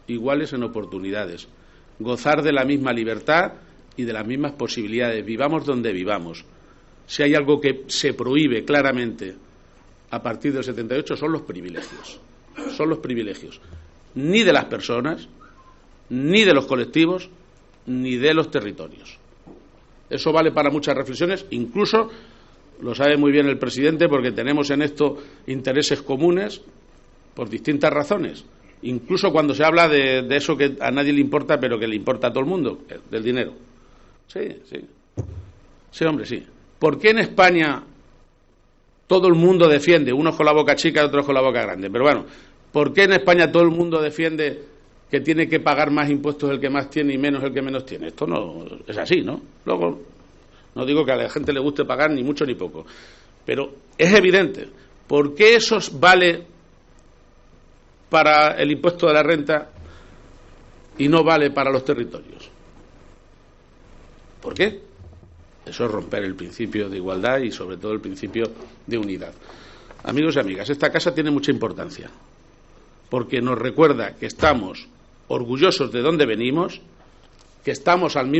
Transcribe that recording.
iguales en oportunidades, gozar de la misma libertad y de las mismas posibilidades, vivamos donde vivamos. Si hay algo que se prohíbe claramente a partir del 78 son los privilegios. Son los privilegios. Ni de las personas, ni de los colectivos, ni de los territorios. Eso vale para muchas reflexiones, incluso lo sabe muy bien el presidente, porque tenemos en esto intereses comunes por distintas razones. Incluso cuando se habla de eso que a nadie le importa, pero que le importa a todo el mundo, del dinero. Sí, sí. Sí, hombre, sí. ¿Por qué en España todo el mundo defiende, unos con la boca chica y otros con la boca grande? Pero bueno, ¿por qué en España todo el mundo defiende que tiene que pagar más impuestos el que más tiene y menos el que menos tiene? Esto no es así, ¿no? Luego, no digo que a la gente le guste pagar ni mucho ni poco, pero es evidente. ¿Por qué eso vale para el impuesto de la renta y no vale para los territorios? ¿Por qué? Eso es romper el principio de igualdad y sobre todo el principio de unidad. Amigos y amigas, esta casa tiene mucha importancia porque nos recuerda que estamos orgullosos de dónde venimos, que estamos al mismo